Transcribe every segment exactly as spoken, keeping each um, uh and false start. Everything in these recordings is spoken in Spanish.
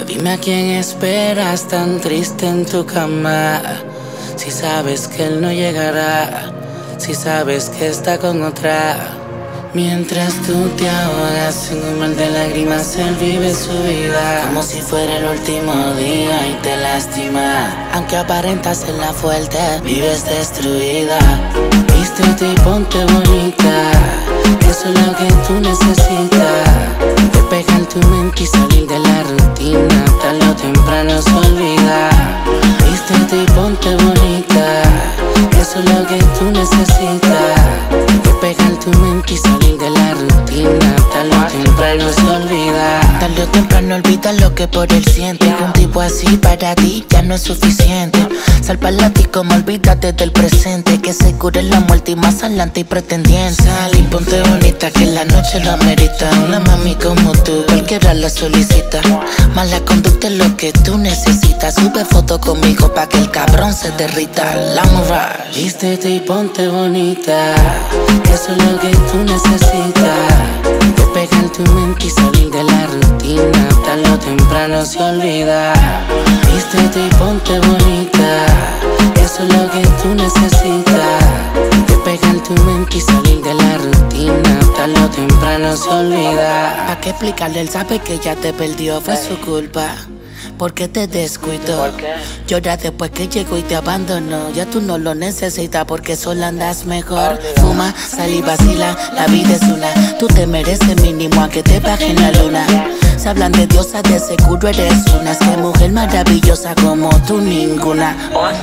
Dime a quién esperas tan triste en tu cama. Si sabes que él no llegará, si sabes que está con otra. Mientras tú te ahogas en un mar de lágrimas, él vive su vida como si fuera el último día y te lastima. Aunque aparentas ser la fuerte, vives destruida. Vístete y ponte bonita, eso es lo que tú necesitas. Despejar tu mente y salir de la rutina, tarde o temprano se olvida. Vístete y ponte bonita, eso es lo que tú necesitas. Despejar tu mente y salir de la rutina, tarde o temprano se olvida. Tarde o temprano olvidas lo que por él siente. Un tipo así para ti ya no es suficiente. Sal para ti como olvídate del presente, que se cure la muerte y más adelante y pretendiente. Sal y ponte bonita que la noche lo amerita. Una mami como tú, cualquiera la solicita. Mala conducta es lo que tú necesitas. Sube foto conmigo pa' que el cabrón se derrita. La Mirage. Vístete y ponte bonita, eso es lo que tú necesitas. Despejar tu mente y salir de la rutina, tarde o temprano se olvida. Vístete y ponte bonita, eso es lo que tú necesitas. Despejar tu mente y salir de la rutina, tarde o temprano se olvida. ¿Pa' qué explicarle? Él sabe que ya te perdió, fue su culpa. Porque te descuidó. ¿Por qué? Llora después que llegó y te abandonó. Ya tú no lo necesitas porque solo andas mejor. Fuma, sal y vacila, la vida es una. Tú te mereces mínimo a que te bajen la luna. Se hablan de diosas, de seguro eres una. Es que mujer maravillosa como tú ninguna.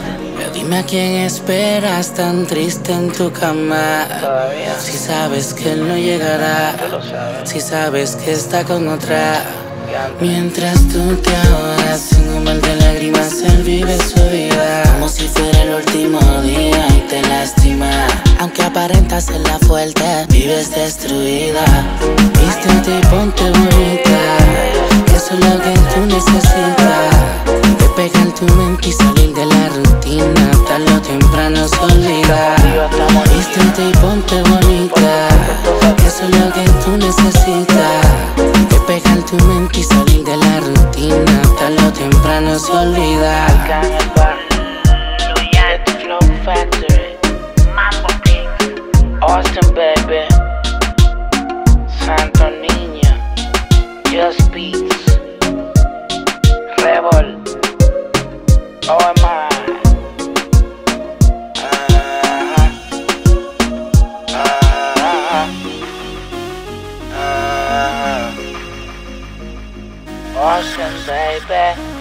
Dime a quién esperas tan triste en tu cama. Si sabes que él no llegará, si sabes que está con otra. Mientras tú te ahogas en un mar de lágrimas, él vive su vida como si fuera el último día y te lastima. Aunque aparentas ser la fuerte, Vives destruida. Vístete y ponte bonita, eso es lo que tú necesitas. Despejar tu mente y salir de la rutina, tarde o temprano se olvida. Vístete y ponte bonita, eso es lo que tú necesitas. Despejar tu mente y salir de la rutina, tarde o temprano se olvida. Flow Factory, Mambo King, Austin baby, Santo Niño, Just Beats, Rebel, O M I. Uh-huh. Uh-huh. Uh-huh. Austin baby.